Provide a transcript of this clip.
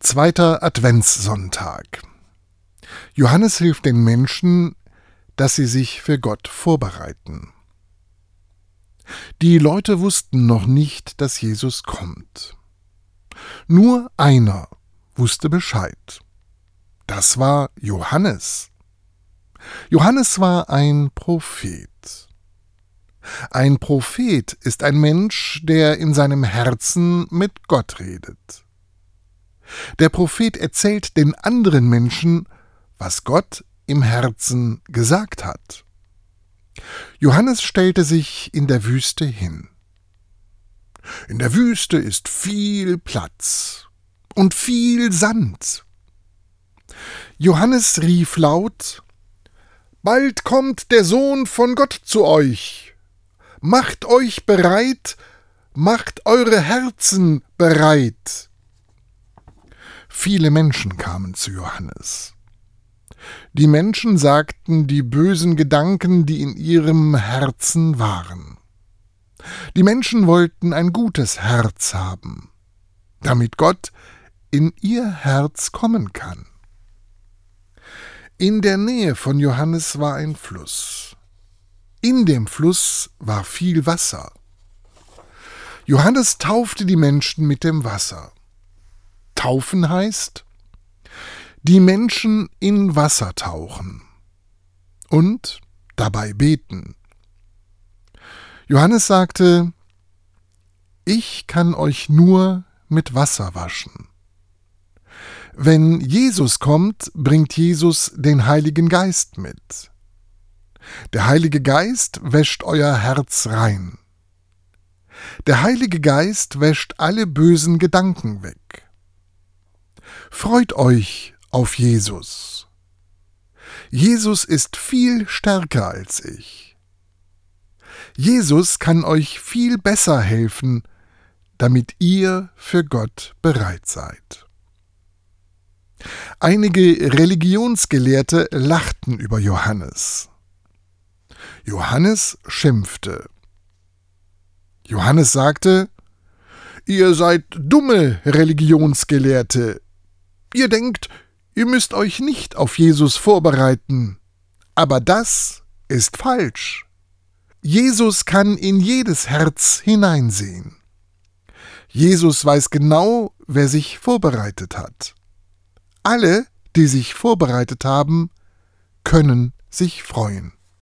Zweiter Adventssonntag. Johannes hilft den Menschen, dass sie sich für Gott vorbereiten. Die Leute wussten noch nicht, dass Jesus kommt. Nur einer wusste Bescheid. Das war Johannes. Johannes war ein Prophet. Ein Prophet ist ein Mensch, der in seinem Herzen mit Gott redet. Der Prophet erzählt den anderen Menschen, was Gott im Herzen gesagt hat. Johannes stellte sich in der Wüste hin. In der Wüste ist viel Platz und viel Sand. Johannes rief laut: »Bald kommt der Sohn von Gott zu euch. Macht euch bereit, macht eure Herzen bereit.« Viele Menschen kamen zu Johannes. Die Menschen sagten die bösen Gedanken, die in ihrem Herzen waren. Die Menschen wollten ein gutes Herz haben, damit Gott in ihr Herz kommen kann. In der Nähe von Johannes war ein Fluss. In dem Fluss war viel Wasser. Johannes taufte die Menschen mit dem Wasser. Taufen heißt, die Menschen in Wasser tauchen und dabei beten. Johannes sagte: »Ich kann euch nur mit Wasser waschen. Wenn Jesus kommt, bringt Jesus den Heiligen Geist mit. Der Heilige Geist wäscht euer Herz rein. Der Heilige Geist wäscht alle bösen Gedanken weg. Freut euch auf Jesus. Jesus ist viel stärker als ich. Jesus kann euch viel besser helfen, damit ihr für Gott bereit seid.« Einige Religionsgelehrte lachten über Johannes. Johannes schimpfte. Johannes sagte: »Ihr seid dumme Religionsgelehrte. Ihr denkt, ihr müsst euch nicht auf Jesus vorbereiten. Aber das ist falsch. Jesus kann in jedes Herz hineinsehen. Jesus weiß genau, wer sich vorbereitet hat. Alle, die sich vorbereitet haben, können sich freuen.«